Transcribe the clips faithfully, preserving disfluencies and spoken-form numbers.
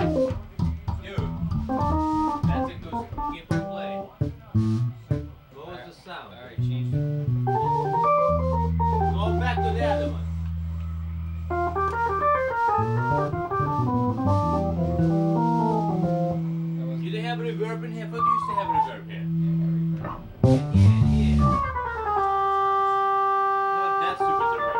That's it goes skip and play. What was the sound? Alright, change. Go back to the other one. You didn't have reverb in here? But you used to have reverb here. Yeah, yeah. Not that stupid reverb.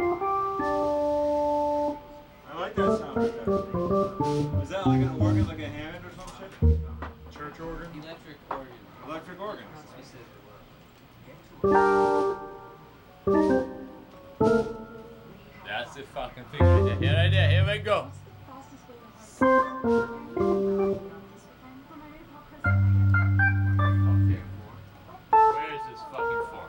I like that sound. Is that like an organ, like a Hammond or some shit? Church organ? Electric organ. Electric organ. That's the fucking thing right there. Here, right there. Here we go. Where is this fucking form?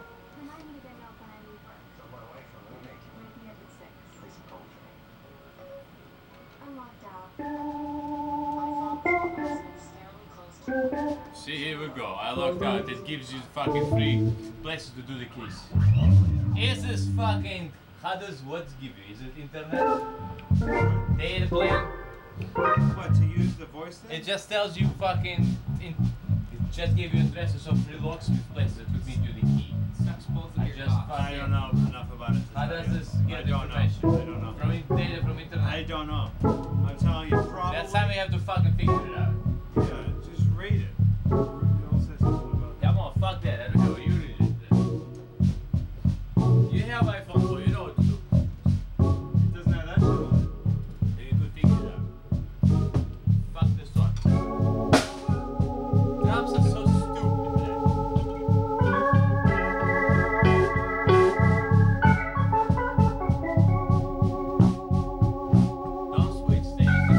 See, here we go. I locked out. It gives you fucking free places to do the keys. Is this fucking... How does what give you? Is it internet? Data plan? What, to use the voice thing? It just tells you fucking... In, it just gave you addresses of free locks with places that would need you the key. I just I don't know enough about it. How does this get I don't information? know. I don't know. From in- data from internet? I don't know. I'm telling you, probably. That's time we have to fucking figure it out. Yeah, just read it. Don't say something about that. Come on, fuck that. I don't know what you read it. You have iPhone four, you know what to do. It doesn't have that shit on Then you could figure it out. Fuck this one. Drums are so stupid, man. Don't switch things.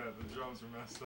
the drums are messed